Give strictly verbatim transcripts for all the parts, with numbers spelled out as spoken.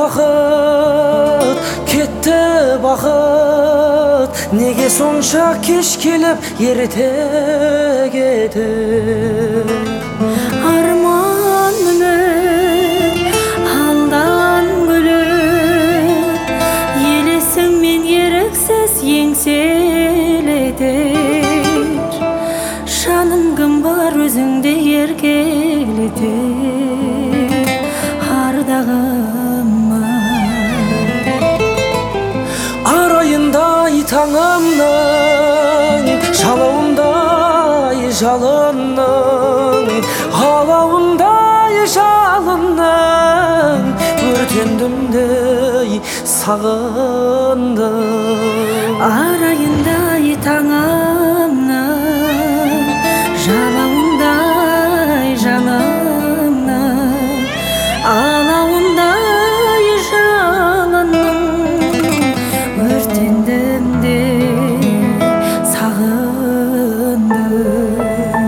уақыт, кетті бақыт, неге сонша кеш келіп ерте кетер? Арман үміт алдан күліп, елесіңмен еріксіз еңселетер. Жаным кім бар өзіңде еркелетер, ардағыма. Арайындай таңымның, жалауындай жалынның, алауындай жалынның, өртендімдей сағындым. Арайындай таңымның, жалауындай жалынның, алауындай жалынның, өртендім де сағындым.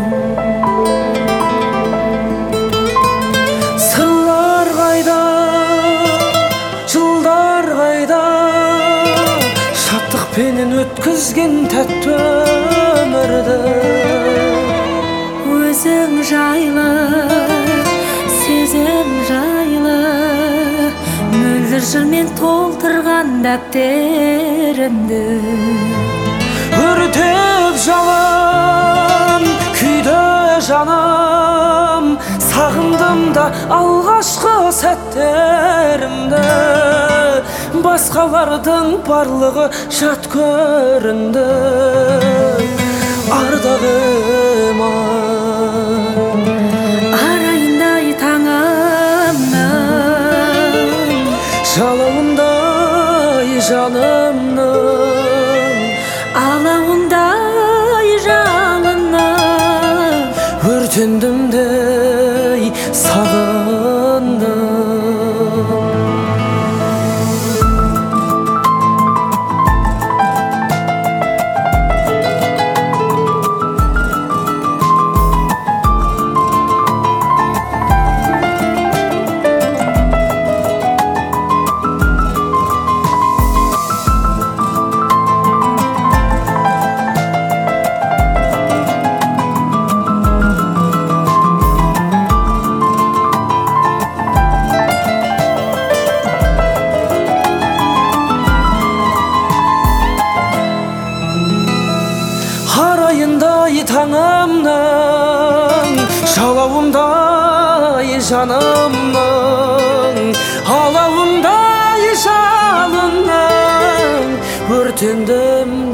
Сыллар қайда, жылдар қайда, шаттықпенен өткізген тәтті өмірді. Өзің жайлы, сезім жайлы, мөлдір жырмен толтырған дәптерімді. Өртеп жалын, күйді жаным, сағындым да алғашқы сәттерімді. Басқалардың барлығы жат көрінді, ардағыма. Арайындай таңымның, жалауындай жанымның, алауындай жалынның, өртендімдей сағындым. Арайындай таңымның, жалауындай жанымның, алауындай жалынның, өртендім